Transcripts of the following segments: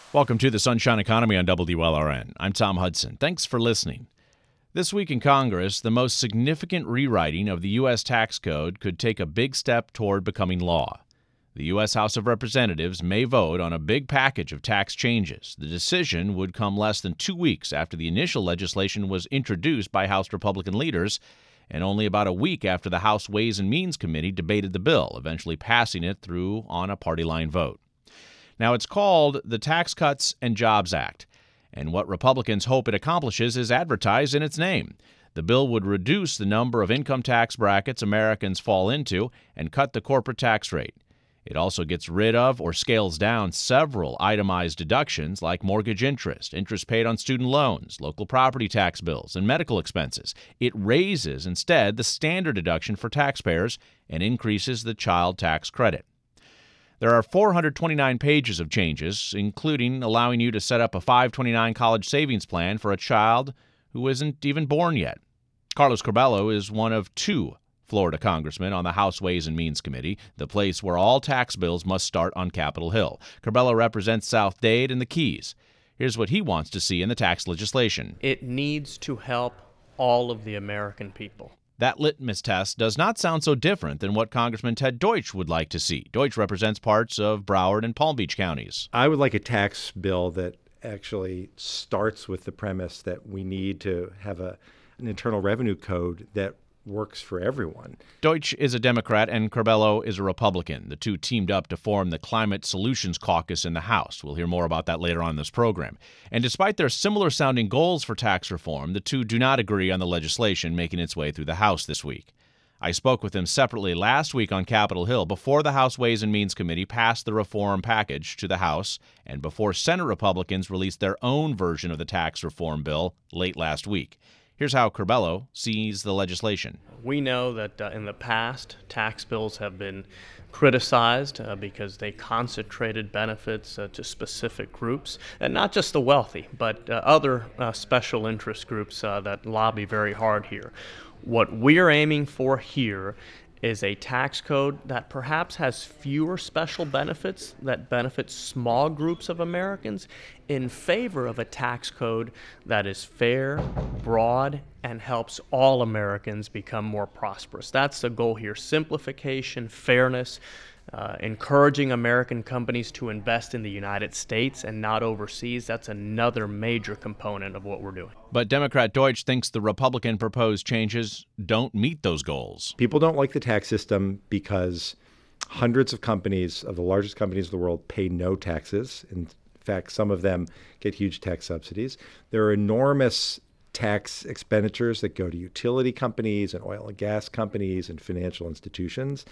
Welcome to the Sunshine Economy on WLRN. I'm Tom Hudson. Thanks for listening. This week in Congress, the most significant rewriting of the U.S. tax code could take a big step toward becoming law. The U.S. House of Representatives may vote on a big package of tax changes. The decision would come less than 2 weeks after the initial legislation was introduced by House Republican leaders, and only about a week after the House Ways and Means Committee debated the bill, eventually passing it through on a party-line vote. Now, it's called the Tax Cuts and Jobs Act, and what Republicans hope it accomplishes is advertised in its name. The bill would reduce the number of income tax brackets Americans fall into and cut the corporate tax rate. It also gets rid of or scales down several itemized deductions like mortgage interest, interest paid on student loans, local property tax bills, and medical expenses. It raises, instead, the standard deduction for taxpayers and increases the child tax credit. There are 429 pages of changes, including allowing you to set up a 529 college savings plan for a child who isn't even born yet. Carlos Curbelo is one of two Florida congressmen on the House Ways and Means Committee, the place where all tax bills must start on Capitol Hill. Curbelo represents South Dade and the Keys. Here's what he wants to see in the tax legislation. It needs to help all of the American people. That litmus test does not sound so different than what Congressman Ted Deutsch would like to see. Deutsch represents parts of Broward and Palm Beach counties. I would like a tax bill that actually starts with the premise that we need to have an internal revenue code that works for everyone. Deutsch is a Democrat and Curbelo is a Republican. The two teamed up to form the Climate Solutions Caucus in the House. We'll hear more about that later on in this program. And despite their similar-sounding goals for tax reform, the two do not agree on the legislation making its way through the House this week. I spoke with them separately last week on Capitol Hill before the House Ways and Means Committee passed the reform package to the House and before Senate Republicans released their own version of the tax reform bill late last week. Here's how Curbelo sees the legislation. We know that in the past, tax bills have been criticized because they concentrated benefits to specific groups, and not just the wealthy, but other special interest groups that lobby very hard here. What we're aiming for here is a tax code that perhaps has fewer special benefits that benefit small groups of Americans in favor of a tax code that is fair, broad, and helps all Americans become more prosperous. That's the goal here: simplification, fairness, encouraging American companies to invest in the United States and not overseas. That's another major component of what we're doing. But Democrat Deutsch thinks the Republican proposed changes don't meet those goals. People don't like the tax system because hundreds of companies, of the largest companies in the world, pay no taxes. In fact, some of them get huge tax subsidies. There are enormous tax expenditures that go to utility companies and oil and gas companies and financial institutions.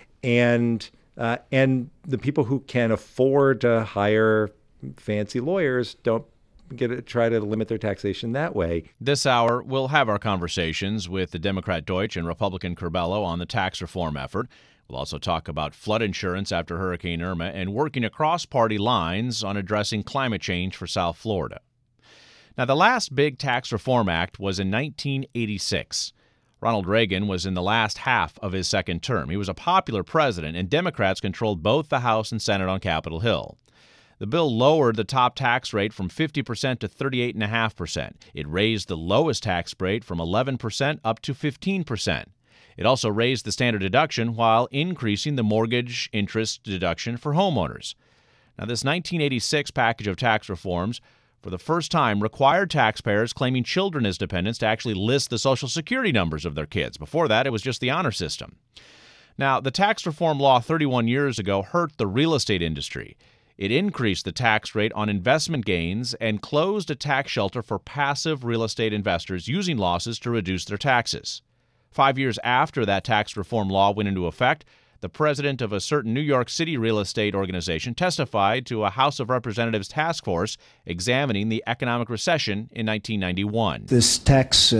And the people who can afford to hire fancy lawyers don't try to limit their taxation that way. This hour, we'll have our conversations with the Democrat Deutsch and Republican Curbelo on the tax reform effort. We'll also talk about flood insurance after Hurricane Irma and working across party lines on addressing climate change for South Florida. Now, the last big tax reform act was in 1986. Ronald Reagan was in the last half of his second term. He was a popular president, and Democrats controlled both the House and Senate on Capitol Hill. The bill lowered the top tax rate from 50% to 38.5%. It raised the lowest tax rate from 11% up to 15%. It also raised the standard deduction while increasing the mortgage interest deduction for homeowners. Now, this 1986 package of tax reforms for the first time required taxpayers claiming children as dependents to actually list the Social Security numbers of their kids. Before that, it was just the honor system. Now, the tax reform law 31 years ago hurt the real estate industry. It increased the tax rate on investment gains and closed a tax shelter for passive real estate investors using losses to reduce their taxes. 5 years after that tax reform law went into effect, the president of a certain New York City real estate organization testified to a House of Representatives task force examining the economic recession in 1991. This tax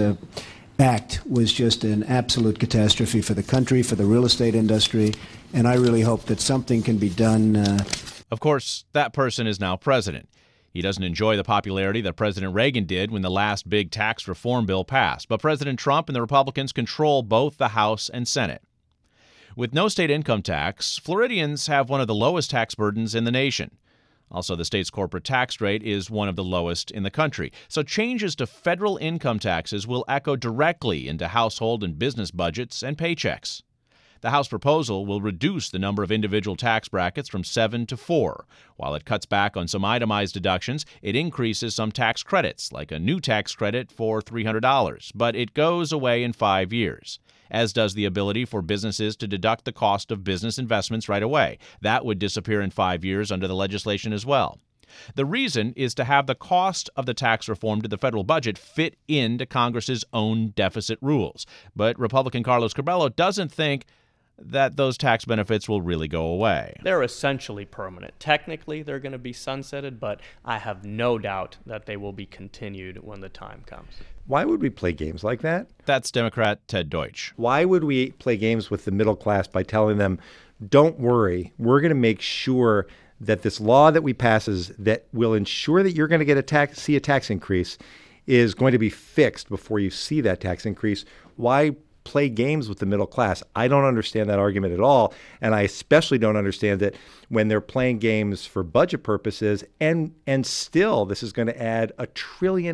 act was just an absolute catastrophe for the country, for the real estate industry, and I really hope that something can be done. Of course, that person is now president. He doesn't enjoy the popularity that President Reagan did when the last big tax reform bill passed, but President Trump and the Republicans control both the House and Senate. With no state income tax, Floridians have one of the lowest tax burdens in the nation. Also, the state's corporate tax rate is one of the lowest in the country. So changes to federal income taxes will echo directly into household and business budgets and paychecks. The House proposal will reduce the number of individual tax brackets from 7 to 4. While it cuts back on some itemized deductions, it increases some tax credits, like a new tax credit for $300, but it goes away in 5 years, as does the ability for businesses to deduct the cost of business investments right away. That would disappear in 5 years under the legislation as well. The reason is to have the cost of the tax reform to the federal budget fit into Congress's own deficit rules. But Republican Carlos Curbelo doesn't think that those tax benefits will really go away. They're essentially permanent. Technically, they're going to be sunsetted, but I have no doubt that they will be continued when the time comes. Why would we play games like that? That's Democrat Ted Deutsch. Why would we play games with the middle class by telling them, don't worry, we're going to make sure that this law that we passes that will ensure that you're going to get see a tax increase is going to be fixed before you see that tax increase? Why play games with the middle class? I don't understand that argument at all. And I especially don't understand that when they're playing games for budget purposes, and still this is going to add $1.5 trillion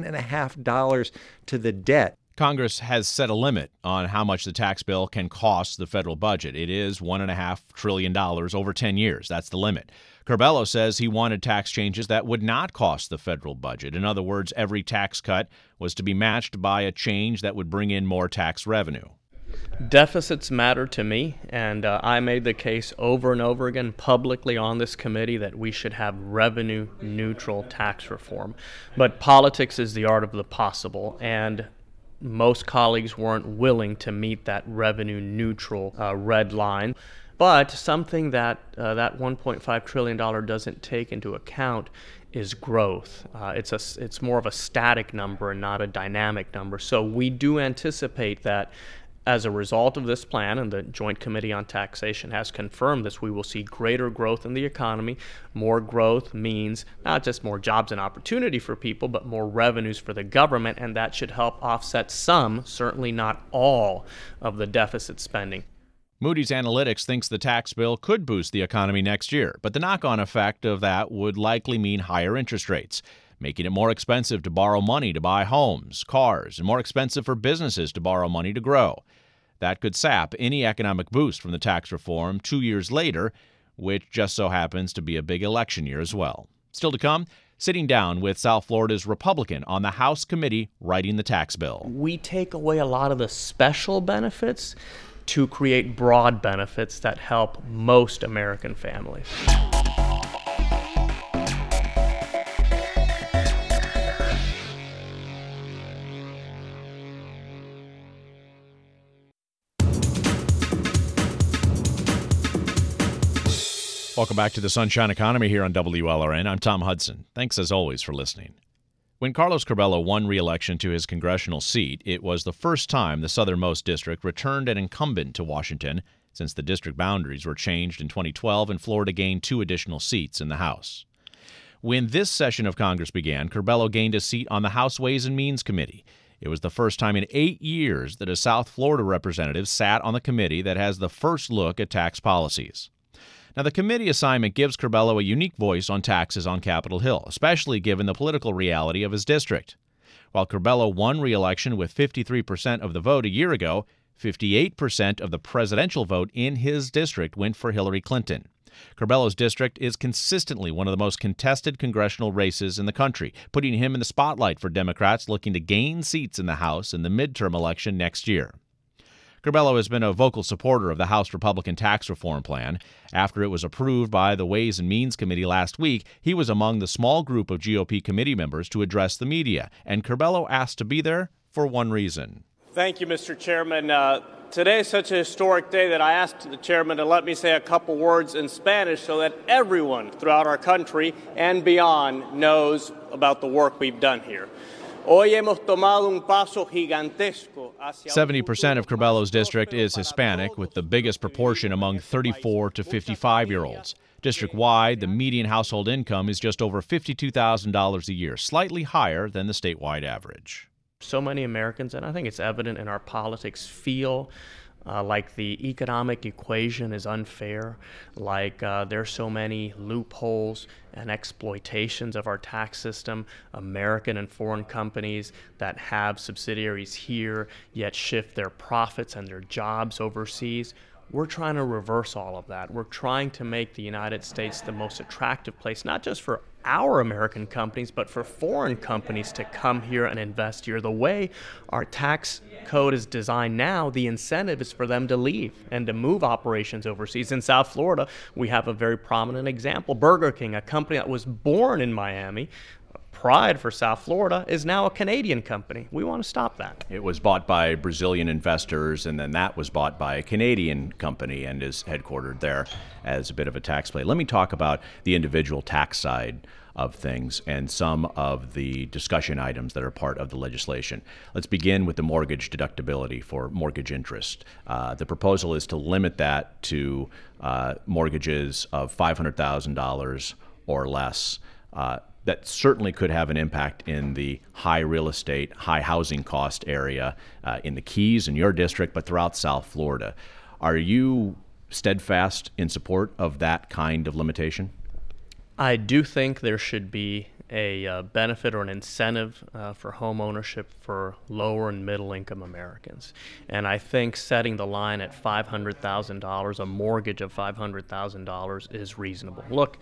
to the debt. Congress has set a limit on how much the tax bill can cost the federal budget. It is $1.5 trillion over 10 years. That's the limit. Curbelo says he wanted tax changes that would not cost the federal budget. In other words, every tax cut was to be matched by a change that would bring in more tax revenue. Deficits matter to me, and I made the case over and over again publicly on this committee that we should have revenue-neutral tax reform. But politics is the art of the possible, and most colleagues weren't willing to meet that revenue-neutral red line. But something that that $1.5 trillion doesn't take into account is growth. It's more of a static number and not a dynamic number. So we do anticipate that as a result of this plan, and the Joint Committee on Taxation has confirmed this, we will see greater growth in the economy. More growth means not just more jobs and opportunity for people, but more revenues for the government, and that should help offset some, certainly not all, of the deficit spending. Moody's Analytics thinks the tax bill could boost the economy next year, but the knock-on effect of that would likely mean higher interest rates, making it more expensive to borrow money to buy homes, cars, and more expensive for businesses to borrow money to grow. That could sap any economic boost from the tax reform 2 years later, which just so happens to be a big election year as well. Still to come, sitting down with South Florida's Republican on the House committee writing the tax bill. We take away a lot of the special benefits to create broad benefits that help most American families. Welcome back to the Sunshine Economy here on WLRN. I'm Tom Hudson. Thanks as always for listening. When Carlos Curbelo won re-election to his congressional seat, it was the first time the southernmost district returned an incumbent to Washington since the district boundaries were changed in 2012 and Florida gained 2 additional seats in the House. When this session of Congress began, Curbelo gained a seat on the House Ways and Means Committee. It was the first time in 8 years that a South Florida representative sat on the committee that has the first look at tax policies. Now, the committee assignment gives Curbelo a unique voice on taxes on Capitol Hill, especially given the political reality of his district. While Curbelo won re-election with 53% of the vote a year ago, 58% of the presidential vote in his district went for Hillary Clinton. Curbelo's district is consistently one of the most contested congressional races in the country, putting him in the spotlight for Democrats looking to gain seats in the House in the midterm election next year. Curbelo has been a vocal supporter of the House Republican tax reform plan. After it was approved by the Ways and Means Committee last week, he was among the small group of GOP committee members to address the media, and Curbelo asked to be there for one reason. Thank you, Mr. Chairman. Today is such a historic day that I asked the chairman to let me say a couple words in Spanish so that everyone throughout our country and beyond knows about the work we've done here. 70% of Curbelo's district is Hispanic, with the biggest proportion among 34 to 55-year-olds. District-wide, the median household income is just over $52,000 a year, slightly higher than the statewide average. So many Americans, and I think it's evident in our politics, feel like the economic equation is unfair, like there's so many loopholes and exploitations of our tax system, American and foreign companies that have subsidiaries here yet shift their profits and their jobs overseas. We're trying to reverse all of that. We're trying to make the United States the most attractive place, not just for our American companies, but for foreign companies to come here and invest here. The way our tax code is designed now, the incentive is for them to leave and to move operations overseas. In South Florida, we have a very prominent example. Burger King, a company that was born in Miami, pride for South Florida, is now a Canadian company. We want to stop that. It was bought by Brazilian investors, and then that was bought by a Canadian company and is headquartered there as a bit of a tax play. Let me talk about the individual tax side of things and some of the discussion items that are part of the legislation. Let's begin with the mortgage deductibility for mortgage interest. The proposal is to limit that to mortgages of $500,000 or less. That certainly could have an impact in the high real estate, high housing cost area in the Keys, in your district, but throughout South Florida. Are you steadfast in support of that kind of limitation? I do think there should be a benefit or an incentive for home ownership for lower and middle income Americans. And I think setting the line at $500,000, a mortgage of $500,000 is reasonable. Look,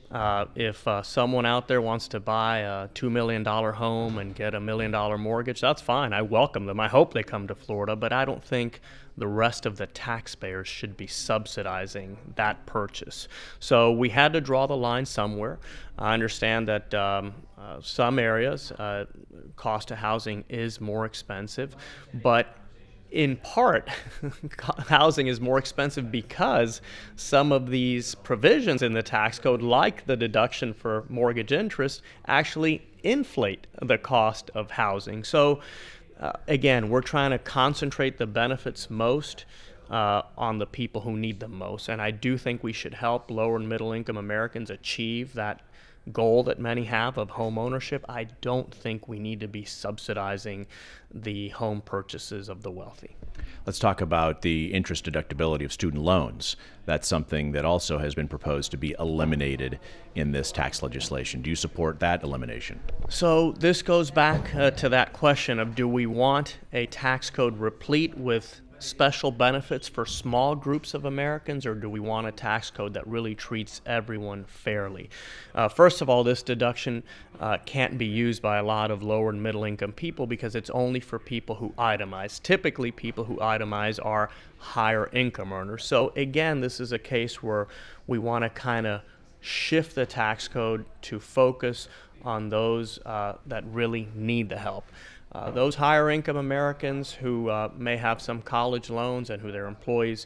if someone out there wants to buy a $2 million home and get $1 million mortgage, that's fine. I welcome them. I hope they come to Florida, but I don't think the rest of the taxpayers should be subsidizing that purchase. So we had to draw the line somewhere. I understand that some areas, cost of housing is more expensive, but in part, housing is more expensive because some of these provisions in the tax code, like the deduction for mortgage interest, actually inflate the cost of housing. So again, we're trying to concentrate the benefits most on the people who need them most. And I do think we should help lower and middle income Americans achieve that goal that many have of home ownership. I don't think we need to be subsidizing the home purchases of the wealthy. Let's talk about the interest deductibility of student loans. That's something that also has been proposed to be eliminated in this tax legislation. Do you support that elimination? So this goes back to that question of, do we want a tax code replete with special benefits for small groups of Americans, or do we want a tax code that really treats everyone fairly? First of all, this deduction can't be used by a lot of lower and middle income people because it's only for people who itemize. Typically, people who itemize are higher income earners. So again, this is a case where we want to kind of shift the tax code to focus on those that really need the help. Those higher income Americans who may have some college loans and who their employees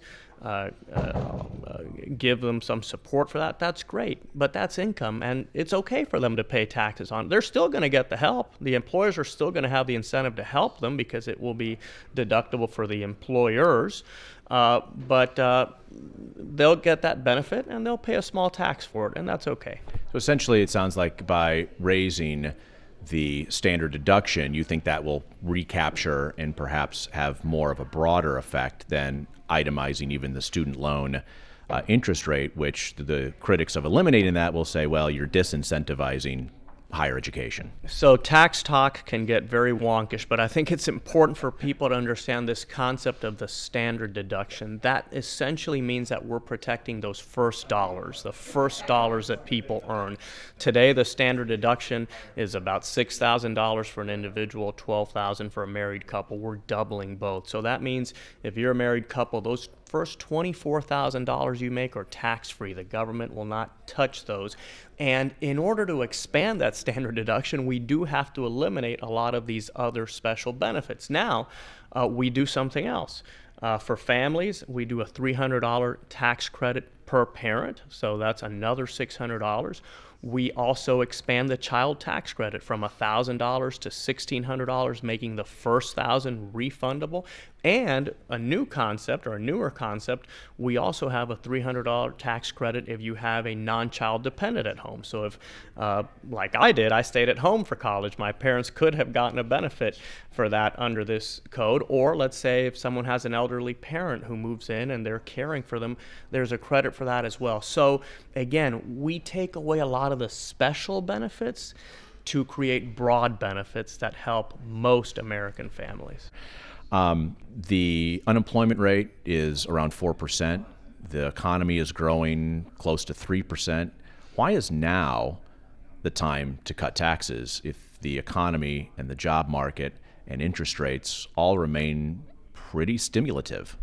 give them some support for that, that's great. But that's income, and it's okay for them to pay taxes on it. They're still going to get the help. The employers are still going to have the incentive to help them because it will be deductible for the employers. But they'll get that benefit, and they'll pay a small tax for it, and that's okay. So essentially, it sounds like by raising the standard deduction, you think that will recapture and perhaps have more of a broader effect than itemizing even the student loan interest rate, which the critics of eliminating that will say, well, you're disincentivizing higher education. So tax talk can get very wonkish, but I think it's important for people to understand this concept of the standard deduction. That essentially means that we're protecting those first dollars, the first dollars that people earn. Today, the standard deduction is about $6,000 for an individual, $12,000 for a married couple. We're doubling both. So that means if you're a married couple, those first $24,000 you make are tax-free. The government will not touch those. And in order to expand that standard deduction, we do have to eliminate a lot of these other special benefits. Now, we do something else. For families, we do a $300 tax credit per parent, so that's another $600. We also expand the child tax credit from $1,000 to $1,600, making the first $1,000 refundable. And a new concept, or a newer concept, we also have a $300 tax credit if you have a non-child dependent at home. So if, like I did, I stayed at home for college, my parents could have gotten a benefit for that under this code. Or let's say if someone has an elderly parent who moves in and they're caring for them, there's a credit for that as well. So again, we take away a lot of the special benefits to create broad benefits that help most American families. The unemployment rate is around 4%. The economy is growing close to 3%. Why is now the time to cut taxes if the economy and the job market and interest rates all remain pretty stimulative?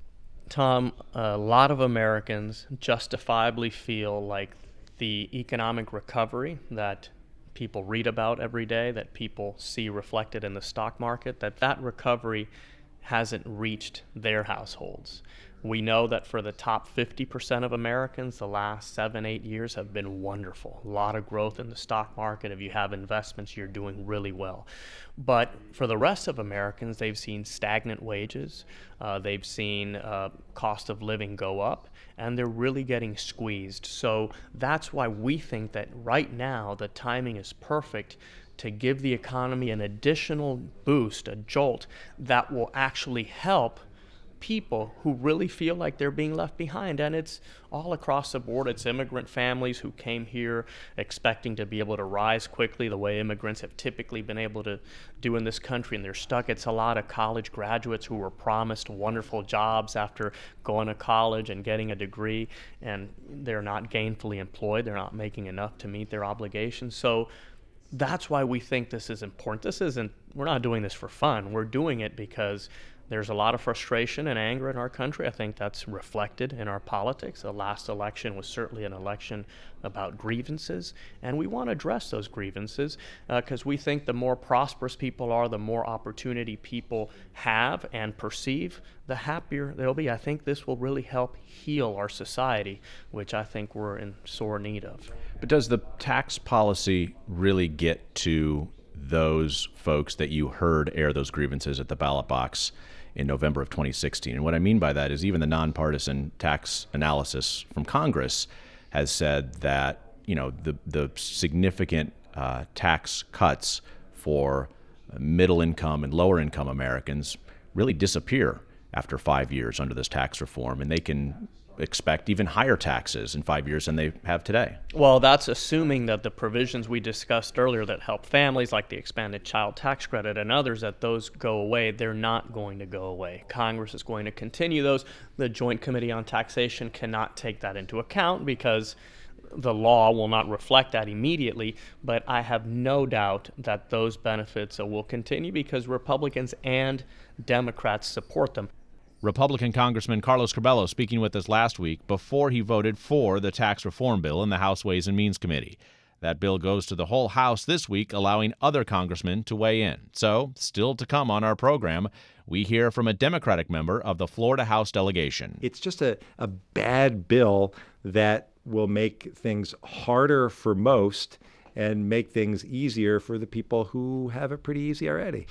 Tom, a lot of Americans justifiably feel like the economic recovery that people read about every day, that people see reflected in the stock market, that recovery hasn't reached their households. We know that for the top 50% of Americans, the last 7-8 years have been wonderful. A lot of growth in the stock market. If you have investments, you're doing really well. But for the rest of Americans, they've seen stagnant wages, they've seen cost of living go up, and they're really getting squeezed. So that's why we think that right now the timing is perfect to give the economy an additional boost, a jolt that will actually help people who really feel like they're being left behind. And it's all across the board. It's immigrant families who came here expecting to be able to rise quickly the way immigrants have typically been able to do in this country, and they're stuck. It's a lot of college graduates who were promised wonderful jobs after going to college and getting a degree, and they're not gainfully employed. They're not making enough to meet their obligations. So that's why we think this is important. We're not doing this for fun. We're doing it because there's a lot of frustration and anger in our country. I think that's reflected in our politics. The last election was certainly an election about grievances, and we want to address those grievances because we think the more prosperous people are, the more opportunity people have and perceive, the happier they'll be. I think this will really help heal our society, which I think we're in sore need of. But does the tax policy really get to those folks that you heard air those grievances at the ballot box in November of 2016? And what I mean by that is even the nonpartisan tax analysis from Congress has said that, you know, the significant tax cuts for middle income and lower income Americans really disappear after 5 years under this tax reform, and they can expect even higher taxes in 5 years than they have today. Well, that's assuming that the provisions we discussed earlier that help families, like the expanded child tax credit and others, that those go away. They're not going to go away. Congress is going to continue those. The Joint Committee on Taxation cannot take that into account because the law will not reflect that immediately, but I have no doubt that those benefits will continue because Republicans and Democrats support them. Republican Congressman Carlos Curbelo speaking with us last week before he voted for the tax reform bill in the House Ways and Means Committee. That bill goes to the whole House this week, allowing other congressmen to weigh in. So, still to come on our program, we hear from a Democratic member of the Florida House delegation. It's just a bad bill that will make things harder for most and make things easier for the people who have it pretty easy already.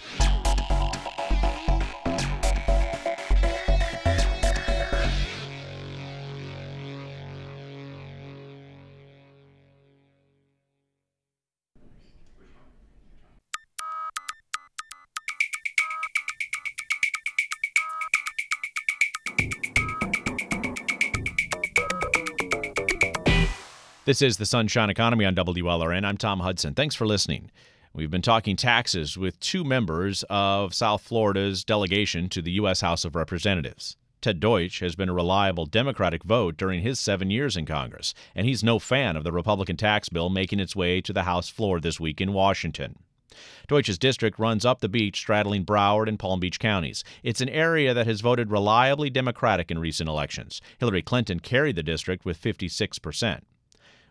This is the Sunshine Economy on WLRN. I'm Tom Hudson. Thanks for listening. We've been talking taxes with two members of South Florida's delegation to the U.S. House of Representatives. Ted Deutsch has been a reliable Democratic vote during his 7 years in Congress, and he's no fan of the Republican tax bill making its way to the House floor this week in Washington. Deutsch's district runs up the beach straddling Broward and Palm Beach counties. It's an area that has voted reliably Democratic in recent elections. Hillary Clinton carried the district with 56%.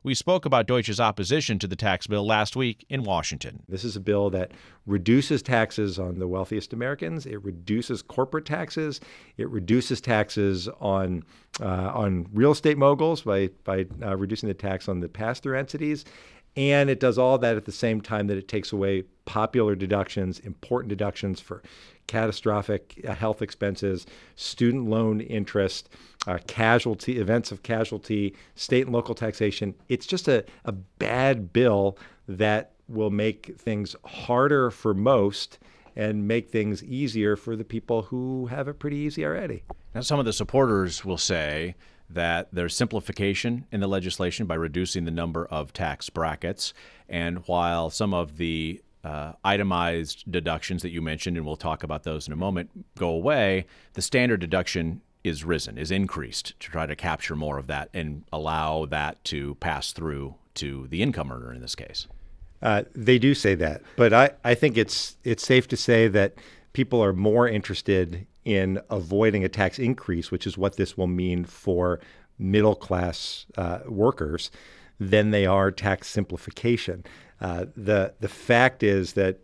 We spoke about Deutsche's opposition to the tax bill last week in Washington. This is a bill that reduces taxes on the wealthiest Americans. It reduces corporate taxes. It reduces taxes on real estate moguls by reducing the tax on the pass-through entities. And it does all that at the same time that it takes away popular deductions, important deductions for catastrophic health expenses, student loan interest, casualty, events of casualty, state and local taxation. It's just a bad bill that will make things harder for most and make things easier for the people who have it pretty easy already. Now, some of the supporters will say that there's simplification in the legislation by reducing the number of tax brackets. And while some of the itemized deductions that you mentioned, and we'll talk about those in a moment, go away, the standard deduction is increased to try to capture more of that and allow that to pass through to the income earner in this case. They do say that, but I think it's safe to say that people are more interested in avoiding a tax increase, which is what this will mean for middle-class workers, than they are tax simplification. The fact is that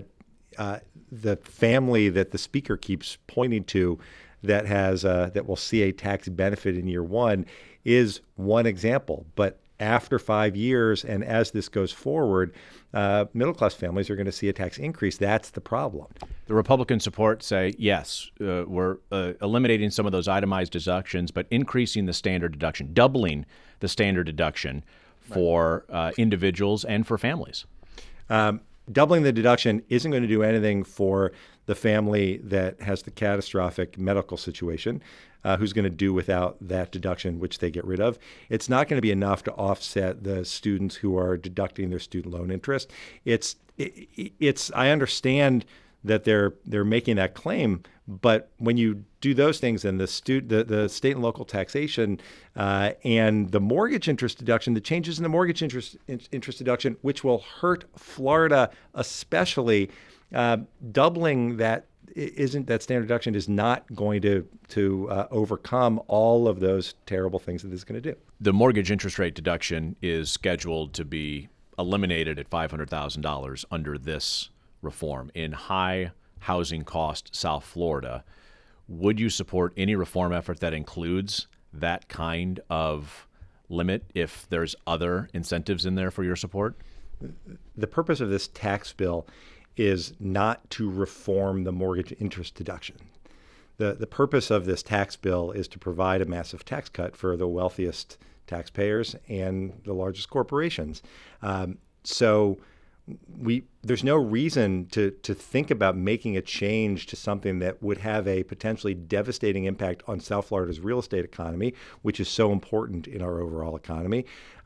the family that the speaker keeps pointing to that will see a tax benefit in year one is one example. But after 5 years, and as this goes forward, middle-class families are going to see a tax increase. That's the problem. The Republican support say, yes, we're eliminating some of those itemized deductions, but increasing the standard deduction, doubling the standard deduction for individuals and for families. Doubling the deduction isn't going to do anything for the family that has the catastrophic medical situation, who's going to do without that deduction, which they get rid of. It's not going to be enough to offset the students who are deducting their student loan interest. I understand that they're making that claim, but when you do those things, and the state and local taxation and the mortgage interest deduction, the changes in the mortgage interest deduction, which will hurt Florida especially, doubling that standard deduction is not going to overcome all of those terrible things that this is going to do. The mortgage interest rate deduction is scheduled to be eliminated at $500,000 under this reform in high housing cost South Florida. Would you support any reform effort that includes that kind of limit if there's other incentives in there for your support? The purpose of this tax bill is not to reform the mortgage interest deduction. The purpose of this tax bill is to provide a massive tax cut for the wealthiest taxpayers and the largest corporations. So there's no reason to think about making a change to something that would have a potentially devastating impact on South Florida's real estate economy, which is so important in our overall economy.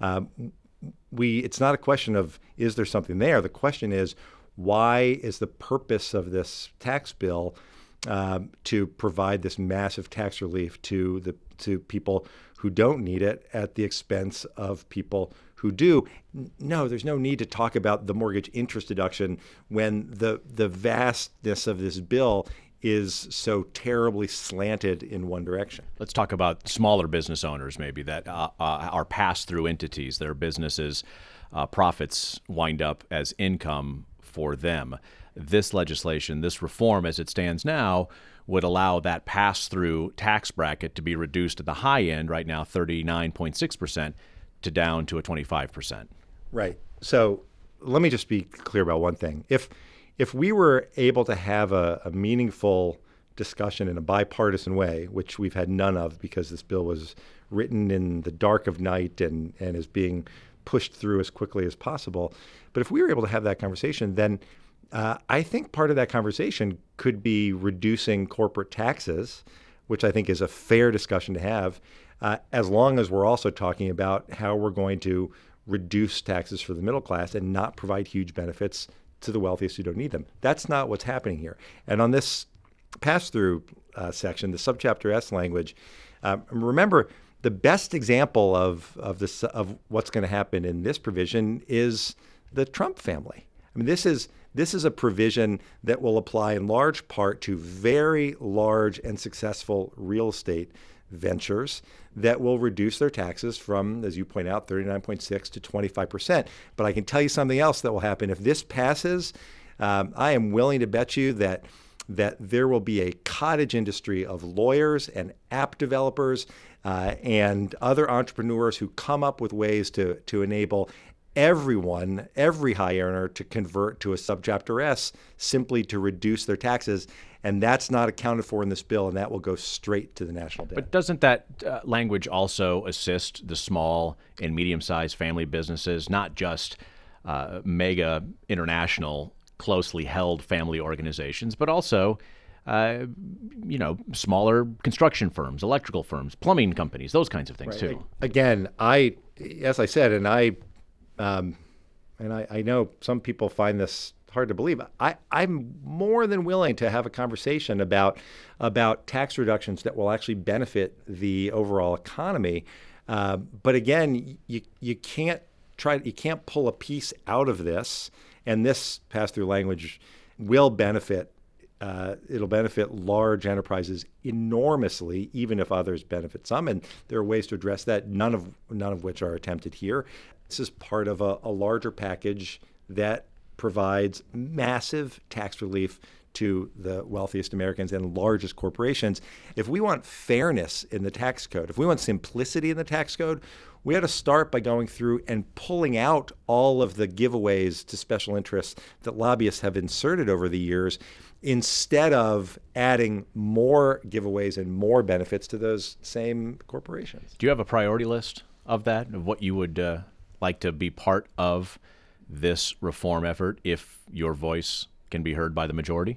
It's not a question of is there something there. The question is, why is the purpose of this tax bill to provide this massive tax relief to people who don't need it at the expense of people who do? No, there's no need to talk about the mortgage interest deduction when the vastness of this bill is so terribly slanted in one direction. Let's talk about smaller business owners maybe that are pass-through entities. Their businesses' profits wind up as income for them. This legislation, this reform as it stands now, would allow that pass-through tax bracket to be reduced at the high end, right now 39.6%, to down to a 25%. Right. So let me just be clear about one thing. If we were able to have a meaningful discussion in a bipartisan way, which we've had none of because this bill was written in the dark of night and is being pushed through as quickly as possible, but if we were able to have that conversation, then I think part of that conversation could be reducing corporate taxes, which I think is a fair discussion to have, as long as we're also talking about how we're going to reduce taxes for the middle class and not provide huge benefits to the wealthiest who don't need them. That's not what's happening here. And on this pass-through section, the subchapter S language, remember, the best example of what's going to happen in this provision is the Trump family. I mean, this is a provision that will apply in large part to very large and successful real estate ventures that will reduce their taxes from, as you point out, 39.6 to 25%. But I can tell you something else that will happen. If this passes, I am willing to bet you that there will be a cottage industry of lawyers and app developers and other entrepreneurs who come up with ways to enable everyone, every high earner, to convert to a subchapter S simply to reduce their taxes. And that's not accounted for in this bill, and that will go straight to the national debt. But doesn't that language also assist the small and medium-sized family businesses, not just mega international, closely held family organizations, but also smaller construction firms, electrical firms, plumbing companies, those kinds of things too? Again, as I said, and I know some people find this hard to believe. I'm more than willing to have a conversation about tax reductions that will actually benefit the overall economy. But again, you can't pull a piece out of this, and this pass-through language will benefit. It'll benefit large enterprises enormously, even if others benefit some. And there are ways to address that, none of which are attempted here. This is part of a larger package that provides massive tax relief to the wealthiest Americans and largest corporations. If we want fairness in the tax code, if we want simplicity in the tax code, we had to start by going through and pulling out all of the giveaways to special interests that lobbyists have inserted over the years, instead of adding more giveaways and more benefits to those same corporations. Do you have a priority list of that, of what you would like to be part of this reform effort if your voice can be heard by the majority?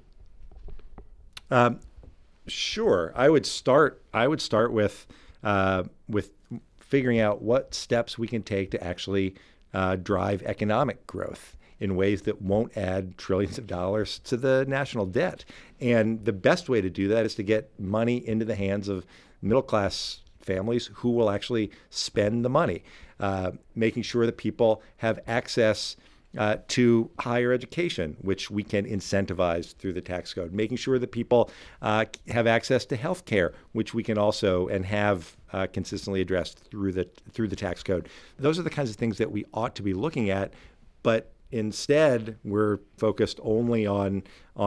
Sure. I would start with figuring out what steps we can take to actually drive economic growth in ways that won't add trillions of dollars to the national debt. And the best way to do that is to get money into the hands of middle-class families who will actually spend the money, making sure that people have access to higher education, which we can incentivize through the tax code, making sure that people have access to health care, which we can also and have consistently addressed through the tax code. Those are the kinds of things that we ought to be looking at, but instead we're focused only on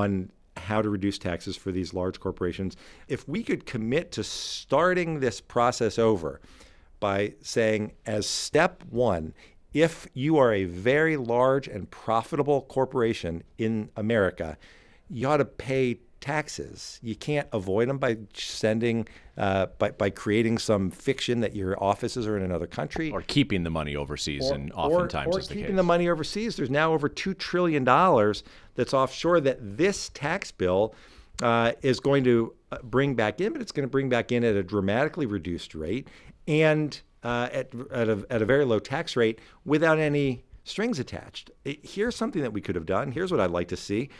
how to reduce taxes for these large corporations. If we could commit to starting this process over by saying, as step one, if you are a very large and profitable corporation in America, you ought to pay taxes. You can't avoid them by sending, by creating some fiction that your offices are in another country. Or keeping the money overseas, and oftentimes is the case. Or keeping the money overseas. There's now over $2 trillion that's offshore that this tax bill is going to bring back in, but it's going to bring back in at a dramatically reduced rate and at a very low tax rate without any strings attached. Here's something that we could have done. Here's what I'd like to see.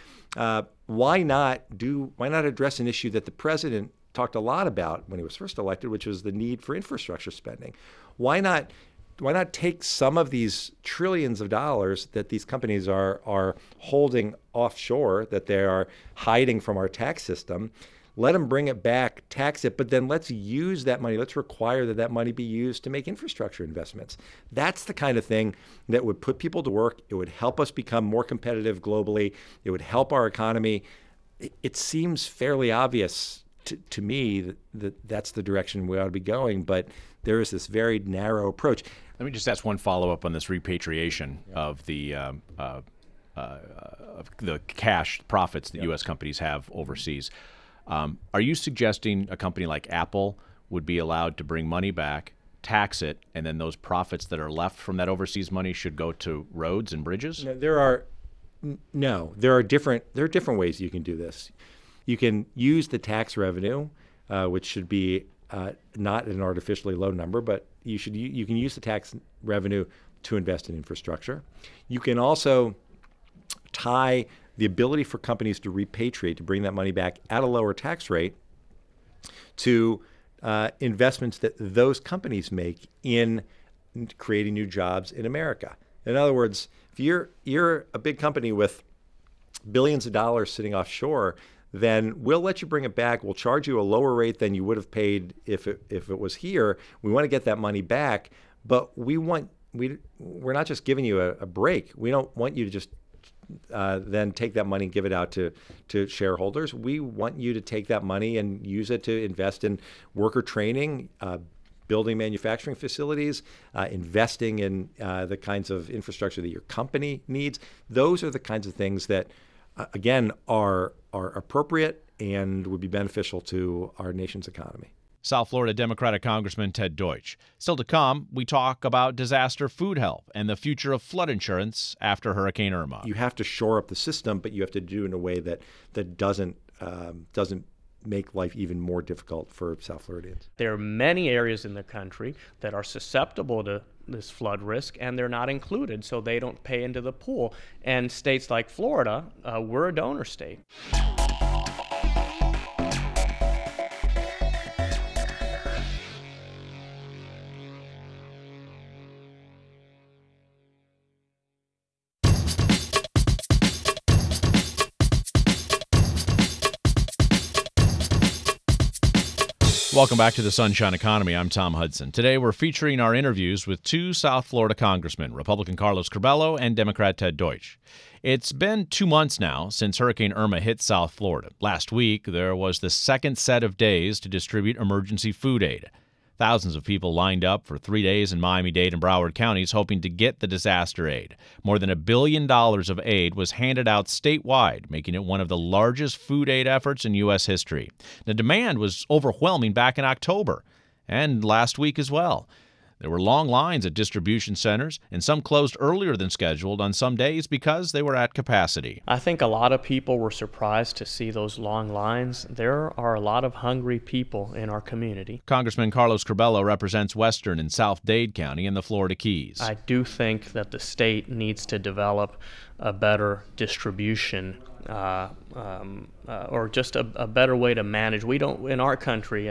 Why not address an issue that the president talked a lot about when he was first elected, which was the need for infrastructure spending? Why not take some of these trillions of dollars that these companies are holding offshore, that they are hiding from our tax system, let them bring it back, tax it, but then let's use that money. Let's require that money be used to make infrastructure investments. That's the kind of thing that would put people to work. It would help us become more competitive globally. It would help our economy. It seems fairly obvious to me that that's the direction we ought to be going, but there is this very narrow approach. Let me just ask one follow-up on this repatriation of the cash profits that U.S. companies have overseas. Are you suggesting a company like Apple would be allowed to bring money back, tax it, and then those profits that are left from that overseas money should go to roads and bridges? There are different ways you can do this. You can use the tax revenue, which should be not an artificially low number, but you can use the tax revenue to invest in infrastructure. You can also tie the ability for companies to repatriate, to bring that money back at a lower tax rate, to investments that those companies make in creating new jobs in America. In other words, if you're a big company with billions of dollars sitting offshore, then we'll let you bring it back. We'll charge you a lower rate than you would have paid if it was here. We want to get that money back, but we're not just giving you a break. We don't want you to just then take that money and give it out to shareholders. We want you to take that money and use it to invest in worker training, building manufacturing facilities, investing in the kinds of infrastructure that your company needs. Those are the kinds of things that, again, are appropriate and would be beneficial to our nation's economy. South Florida Democratic Congressman Ted Deutsch. Still to come, we talk about disaster food help and the future of flood insurance after Hurricane Irma. You have to shore up the system, but you have to do it in a way that doesn't make life even more difficult for South Floridians. There are many areas in the country that are susceptible to this flood risk, and they're not included, so they don't pay into the pool. And states like Florida, we're a donor state. Welcome back to the Sunshine Economy. I'm Tom Hudson. Today we're featuring our interviews with two South Florida congressmen, Republican Carlos Curbelo and Democrat Ted Deutsch. It's been 2 months now since Hurricane Irma hit South Florida. Last week, there was the second set of days to distribute emergency food aid. Thousands of people lined up for 3 days in Miami-Dade and Broward counties hoping to get the disaster aid. More than $1 billion of aid was handed out statewide, making it one of the largest food aid efforts in U.S. history. The demand was overwhelming back in October and last week as well. There were long lines at distribution centers, and some closed earlier than scheduled on some days because they were at capacity. I think a lot of people were surprised to see those long lines. There are a lot of hungry people in our community. Congressman Carlos Curbelo represents Western and South Dade County in the Florida Keys. I do think that the state needs to develop a better distribution or just a better way to manage. We don't, in our country,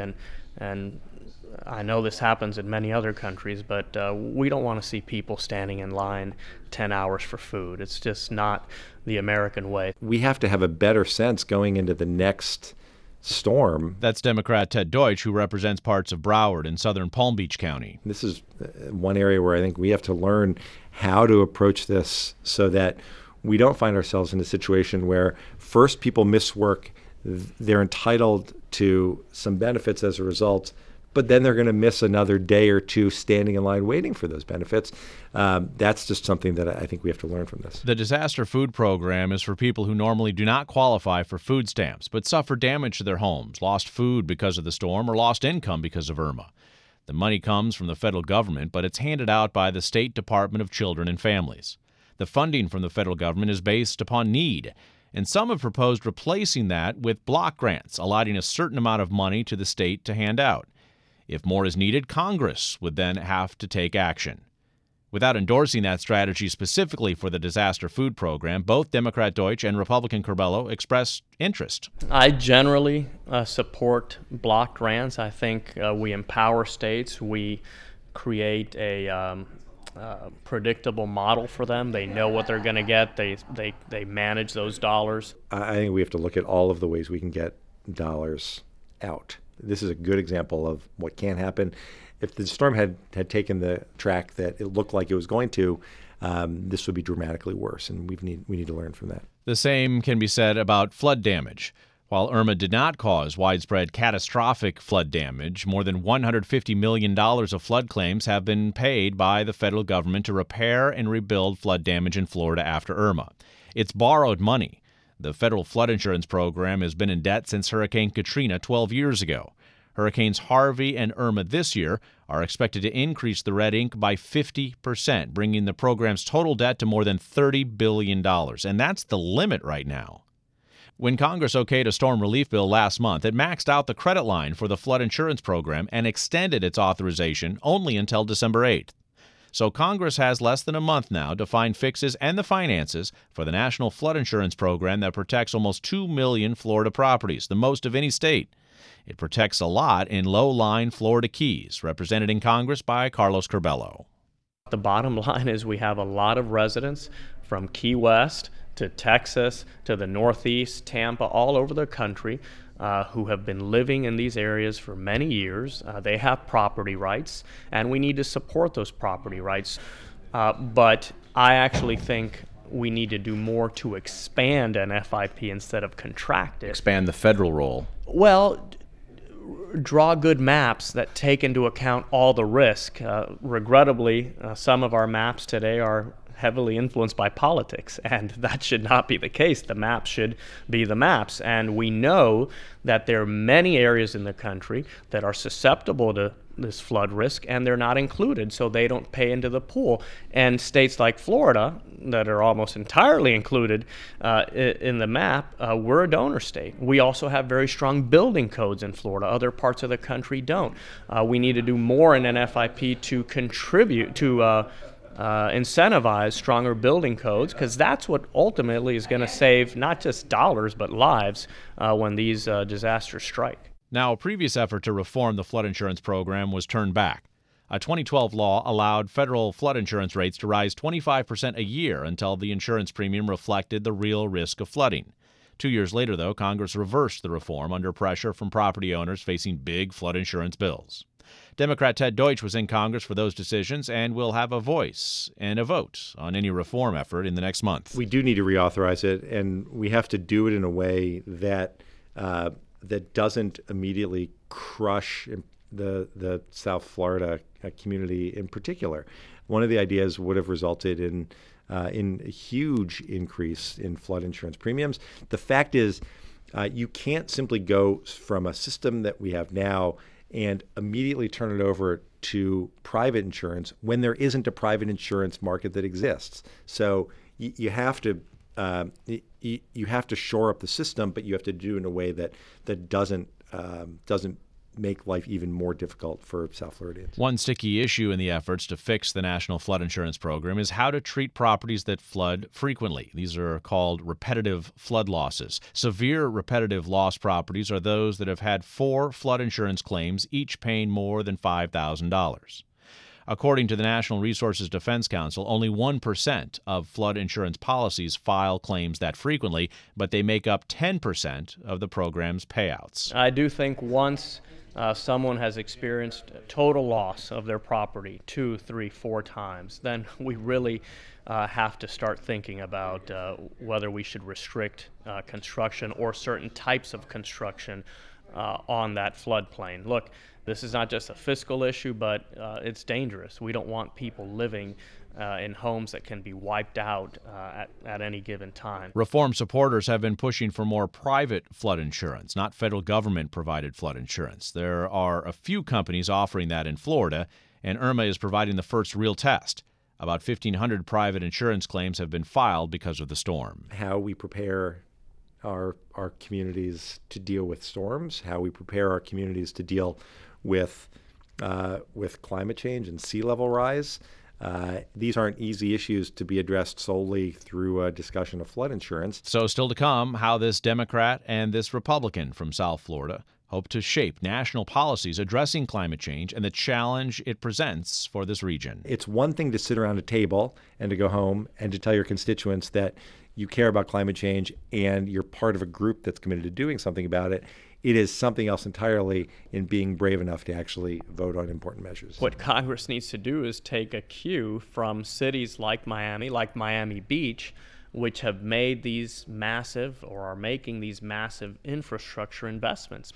and I know this happens in many other countries, but we don't want to see people standing in line 10 hours for food. It's just not the American way. We have to have a better sense going into the next storm. That's Democrat Ted Deutsch, who represents parts of Broward and southern Palm Beach County. This is one area where I think we have to learn how to approach this so that we don't find ourselves in a situation where first people miss work, they're entitled to some benefits as a result, but then they're going to miss another day or two standing in line waiting for those benefits. That's just something that I think we have to learn from this. The disaster food program is for people who normally do not qualify for food stamps, but suffer damage to their homes, lost food because of the storm, or lost income because of Irma. The money comes from the federal government, but it's handed out by the State Department of Children and Families. The funding from the federal government is based upon need, and some have proposed replacing that with block grants, allotting a certain amount of money to the state to hand out. If more is needed, Congress would then have to take action. Without endorsing that strategy specifically for the disaster food program, both Democrat Deutsch and Republican Curbelo expressed interest. I generally support block grants. I think we empower states. We create a predictable model for them. They know what they're going to get. They manage those dollars. I think we have to look at all of the ways we can get dollars out. This is a good example of what can happen. If the storm had taken the track that it looked like it was going to, this would be dramatically worse, and we need to learn from that. The same can be said about flood damage. While Irma did not cause widespread catastrophic flood damage, more than $150 million of flood claims have been paid by the federal government to repair and rebuild flood damage in Florida after Irma. It's borrowed money. The federal flood insurance program has been in debt since Hurricane Katrina 12 years ago. Hurricanes Harvey and Irma this year are expected to increase the red ink by 50%, bringing the program's total debt to more than $30 billion. And that's the limit right now. When Congress okayed a storm relief bill last month, it maxed out the credit line for the flood insurance program and extended its authorization only until December 8th. So Congress has less than a month now to find fixes and the finances for the National Flood Insurance Program that protects almost 2 million Florida properties, the most of any state. It protects a lot in low-lying Florida Keys, represented in Congress by Carlos Curbelo. The bottom line is we have a lot of residents from Key West to Texas, to the Northeast, Tampa, all over the country, who have been living in these areas for many years. They have property rights, and we need to support those property rights. But I actually think we need to do more to expand NFIP instead of contract it. Expand the federal role. Well, draw good maps that take into account all the risk. Regrettably, some of our maps today are heavily influenced by politics, and that should not be the case. The maps should be the maps, and we know that there are many areas in the country that are susceptible to this flood risk, and they're not included, so they don't pay into the pool. And states like Florida, that are almost entirely included in the map, we're a donor state. We also have very strong building codes in Florida. Other parts of the country don't. We need to do more in NFIP to contribute to incentivize stronger building codes, because that's what ultimately is going to save not just dollars but lives when these disasters strike. Now, a previous effort to reform the flood insurance program was turned back. A 2012 law allowed federal flood insurance rates to rise 25% a year until the insurance premium reflected the real risk of flooding. 2 years later, though, Congress reversed the reform under pressure from property owners facing big flood insurance bills. Democrat Ted Deutsch was in Congress for those decisions and will have a voice and a vote on any reform effort in the next month. We do need to reauthorize it, and we have to do it in a way that that doesn't immediately crush the South Florida community in particular. One of the ideas would have resulted in a huge increase in flood insurance premiums. The fact is, you can't simply go from a system that we have now and immediately turn it over to private insurance when there isn't a private insurance market that exists. So you have to shore up the system, but you have to do it in a way that doesn't make life even more difficult for South Floridians. One sticky issue in the efforts to fix the National Flood Insurance Program is how to treat properties that flood frequently. These are called repetitive flood losses. Severe repetitive loss properties are those that have had 4 flood insurance claims, each paying more than $5,000. According to the National Resources Defense Council, only 1% of flood insurance policies file claims that frequently, but they make up 10% of the program's payouts. I do think once someone has experienced total loss of their property 2, 3, 4 times, then we really have to start thinking about whether we should restrict construction or certain types of construction on that floodplain. Look, this is not just a fiscal issue, but it's dangerous. We don't want people living in homes that can be wiped out at any given time. Reform supporters have been pushing for more private flood insurance, not federal government-provided flood insurance. There are a few companies offering that in Florida, and Irma is providing the first real test. About 1,500 private insurance claims have been filed because of the storm. How we prepare our communities to deal with storms, how we prepare our communities to deal with climate change and sea level rise. These aren't easy issues to be addressed solely through a discussion of flood insurance. So still to come, how this Democrat and this Republican from South Florida hope to shape national policies addressing climate change and the challenge it presents for this region. It's one thing to sit around a table and to go home and to tell your constituents that you care about climate change and you're part of a group that's committed to doing something about it. It is something else entirely in being brave enough to actually vote on important measures. What Congress needs to do is take a cue from cities like Miami Beach, which have made these massive or are making these massive infrastructure investments.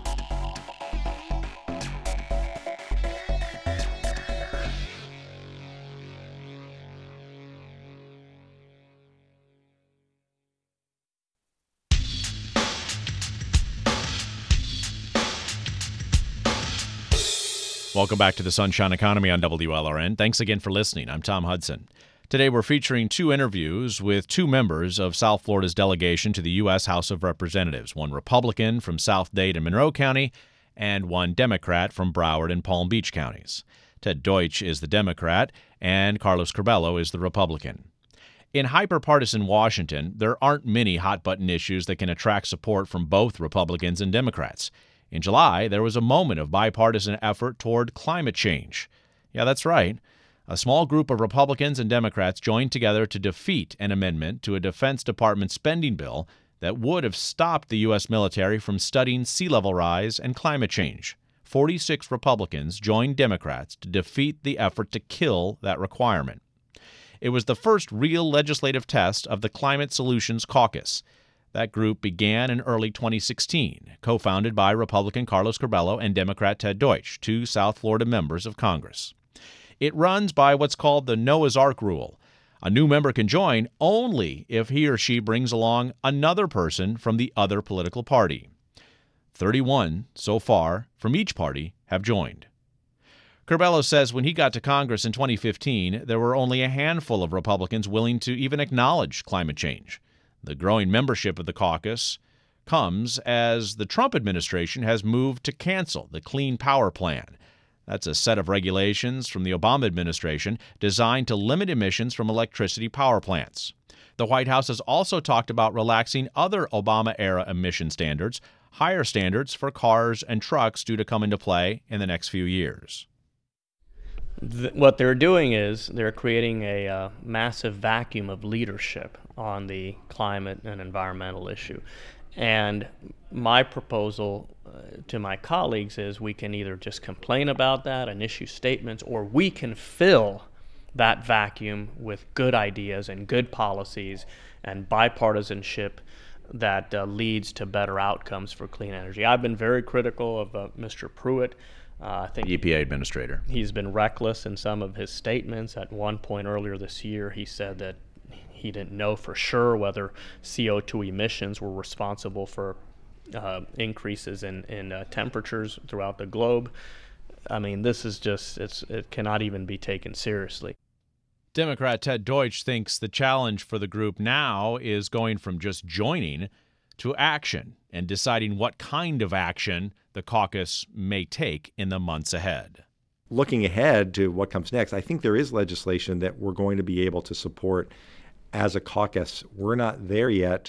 Welcome back to the Sunshine Economy on WLRN. Thanks again for listening. I'm Tom Hudson. Today we're featuring 2 interviews with 2 members of South Florida's delegation to the U.S. House of Representatives, one Republican from South Dade and Monroe County, and one Democrat from Broward and Palm Beach counties. Ted Deutsch is the Democrat, and Carlos Curbelo is the Republican. In hyper-partisan Washington, there aren't many hot-button issues that can attract support from both Republicans and Democrats. In July, there was a moment of bipartisan effort toward climate change. Yeah, that's right. A small group of Republicans and Democrats joined together to defeat an amendment to a Defense Department spending bill that would have stopped the U.S. military from studying sea level rise and climate change. 46 Republicans joined Democrats to defeat the effort to kill that requirement. It was the first real legislative test of the Climate Solutions Caucus. That group began in early 2016, co-founded by Republican Carlos Curbelo and Democrat Ted Deutsch, two South Florida members of Congress. It runs by what's called the Noah's Ark rule. A new member can join only if he or she brings along another person from the other political party. 31 so far from each party have joined. Curbelo says when he got to Congress in 2015, there were only a handful of Republicans willing to even acknowledge climate change. The growing membership of the caucus comes as the Trump administration has moved to cancel the Clean Power Plan. That's a set of regulations from the Obama administration designed to limit emissions from electricity power plants. The White House has also talked about relaxing other Obama-era emission standards. Higher standards for cars and trucks due to come into play in the next few years. What they're doing is they're creating a massive vacuum of leadership on the climate and environmental issue. And my proposal to my colleagues is we can either just complain about that and issue statements, or we can fill that vacuum with good ideas and good policies and bipartisanship that leads to better outcomes for clean energy. I've been very critical of Mr. Pruitt. I think the EPA administrator. He's been reckless in some of his statements. At one point earlier this year, he said that he didn't know for sure whether CO2 emissions were responsible for increases in temperatures throughout the globe. I mean, this is just, it cannot even be taken seriously. Democrat Ted Deutsch thinks the challenge for the group now is going from just joining to action and deciding what kind of action the caucus may take in the months ahead. Looking ahead to what comes next, I think there is legislation that we're going to be able to support as a caucus. We're not there yet,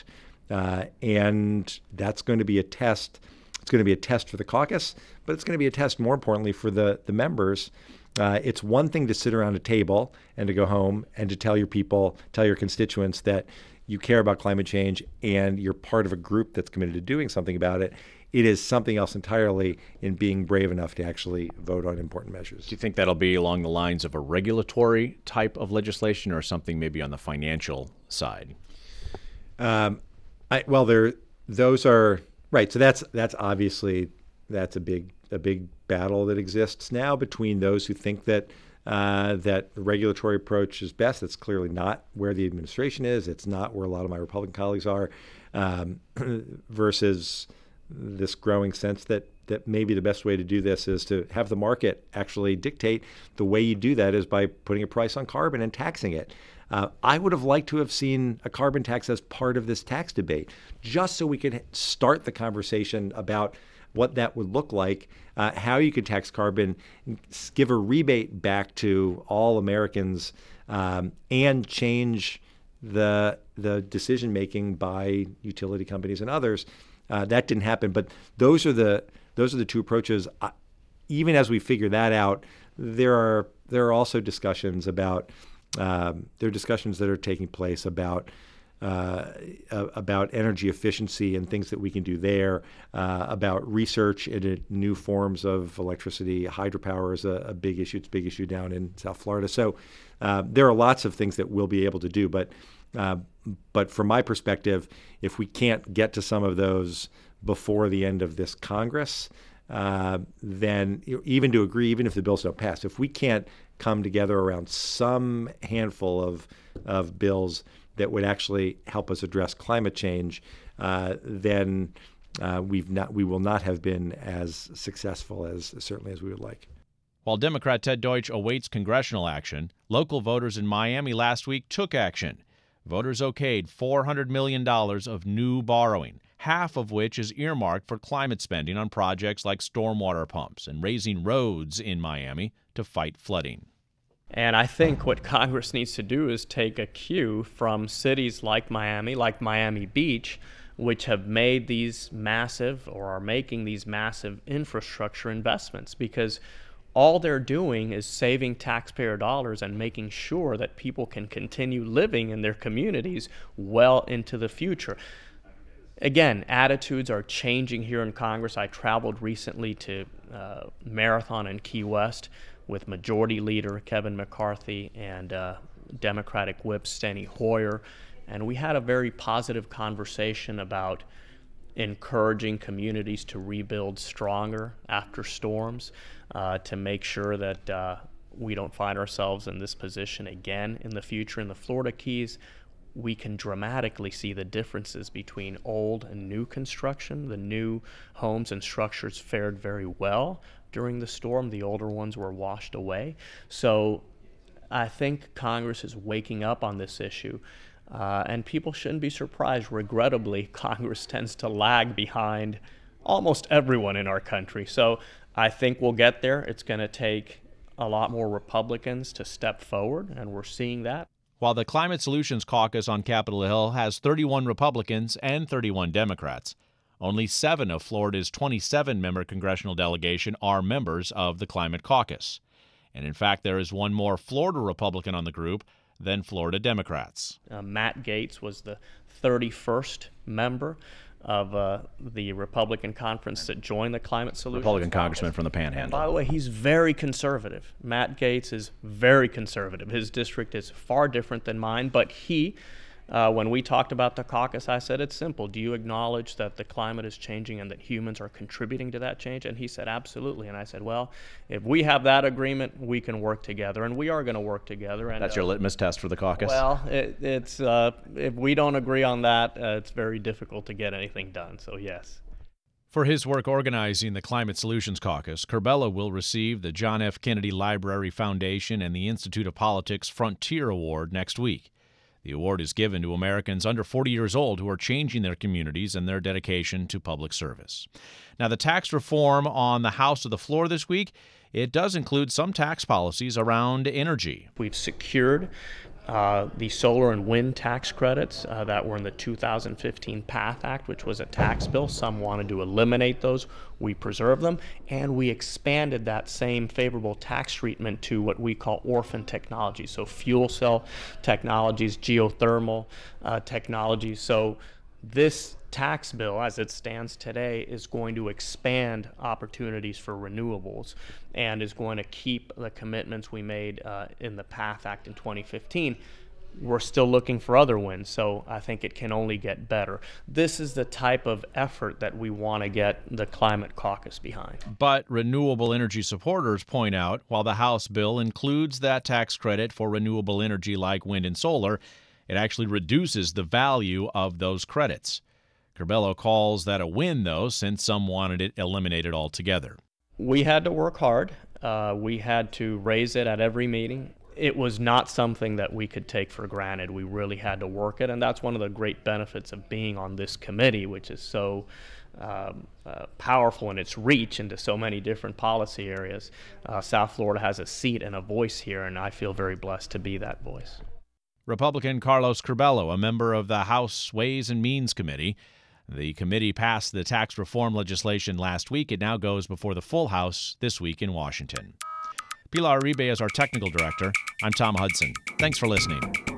and that's going to be a test. It's going to be a test for the caucus, but it's going to be a test, more importantly, for the members. It's one thing to sit around a table and to go home and to tell your people, tell your constituents that you care about climate change and you're part of a group that's committed to doing something about it. It is something else entirely in being brave enough to actually vote on important measures. Do you think that'll be along the lines of a regulatory type of legislation or something maybe on the financial side? Those are right. So that's obviously a big battle that exists now between those who think that that the regulatory approach is best. That's clearly not where the administration is. It's not where a lot of my Republican colleagues are, versus this growing sense that maybe the best way to do this is to have the market actually dictate. The way you do that is by putting a price on carbon and taxing it. I would have liked to have seen a carbon tax as part of this tax debate, just so we could start the conversation about what that would look like, how you could tax carbon, give a rebate back to all Americans, and change the decision-making by utility companies and others. That didn't happen, but those are the two approaches. Even as we figure that out, there are also discussions about discussions that are taking place about energy efficiency and things that we can do there, about research into new forms of electricity. Hydropower is a big issue. It's a big issue down in South Florida. So there are lots of things that we'll be able to do. But from my perspective, if we can't get to some of those before the end of this Congress, then even to agree, even if the bills don't pass, if we can't come together around some handful of bills that would actually help us address climate change, then we will not have been as successful certainly as we would like. While Democrat Ted Deutsch awaits congressional action, local voters in Miami last week took action. Voters okayed $400 million of new borrowing, half of which is earmarked for climate spending on projects like stormwater pumps and raising roads in Miami to fight flooding. And I think what Congress needs to do is take a cue from cities like Miami Beach, which have made these massive or are making these massive infrastructure investments. Because all they're doing is saving taxpayer dollars and making sure that people can continue living in their communities well into the future. Again, attitudes are changing here in Congress. I traveled recently to Marathon in Key West with Majority Leader Kevin McCarthy and Democratic Whip Steny Hoyer, and we had a very positive conversation about encouraging communities to rebuild stronger after storms, to make sure that we don't find ourselves in this position again in the future. In the Florida Keys, we can dramatically see the differences between old and new construction. The new homes and structures fared very well during the storm. The older ones were washed away. So I think Congress is waking up on this issue. And people shouldn't be surprised. Regrettably, Congress tends to lag behind almost everyone in our country. So I think we'll get there. It's going to take a lot more Republicans to step forward, and we're seeing that. While the Climate Solutions Caucus on Capitol Hill has 31 Republicans and 31 Democrats, only 7 of Florida's 27-member congressional delegation are members of the Climate Caucus. And in fact, there is one more Florida Republican on the group than Florida Democrats. Matt Gaetz was the 31st member of the Republican conference that joined the Climate Solutions Republican Caucus. congressman from the Panhandle. By the way, he's very conservative. Matt Gaetz is very conservative. His district is far different than mine, but when we talked about the caucus, I said, it's simple. Do you acknowledge that the climate is changing and that humans are contributing to that change? And he said, absolutely. And I said, well, if we have that agreement, we can work together, and we are going to work together. And that's your litmus test for the caucus? Well, it's if we don't agree on that, it's very difficult to get anything done. So, yes. For his work organizing the Climate Solutions Caucus, Curbelo will receive the John F. Kennedy Library Foundation and the Institute of Politics Frontier Award next week. The award is given to Americans under 40 years old who are changing their communities and their dedication to public service. Now, the tax reform on the House of the floor this week, it does include some tax policies around energy. We've secured the solar and wind tax credits that were in the 2015 PATH Act, which was a tax bill. Some wanted to eliminate those. We preserved them, and we expanded that same favorable tax treatment to what we call orphan technologies, so fuel cell technologies, geothermal technologies. So this tax bill, as it stands today, is going to expand opportunities for renewables and is going to keep the commitments we made in the PATH Act in 2015. We're still looking for other wins, so I think it can only get better. This is the type of effort that we want to get the Climate Caucus behind. But renewable energy supporters point out, while the House bill includes that tax credit for renewable energy like wind and solar, it actually reduces the value of those credits. Curbelo calls that a win, though, since some wanted it eliminated altogether. We had to work hard. We had to raise it at every meeting. It was not something that we could take for granted. We really had to work it, and that's one of the great benefits of being on this committee, which is so powerful in its reach into so many different policy areas. South Florida has a seat and a voice here, and I feel very blessed to be that voice. Republican Carlos Curbelo, a member of the House Ways and Means Committee. The committee passed the tax reform legislation last week. It now goes before the full House this week in Washington. Pilar Uribe is our technical director. I'm Tom Hudson. Thanks for listening.